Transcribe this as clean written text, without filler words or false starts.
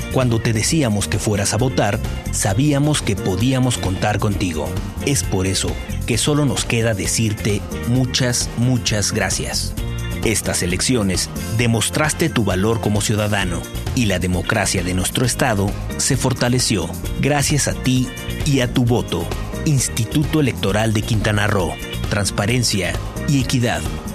Cuando te decíamos que fueras a votar, sabíamos que podíamos contar contigo. Es por eso que solo nos queda decirte muchas gracias. Estas elecciones demostraste tu valor como ciudadano y la democracia de nuestro estado se fortaleció gracias a ti y a tu voto. Instituto Electoral de Quintana Roo. Transparencia y equidad.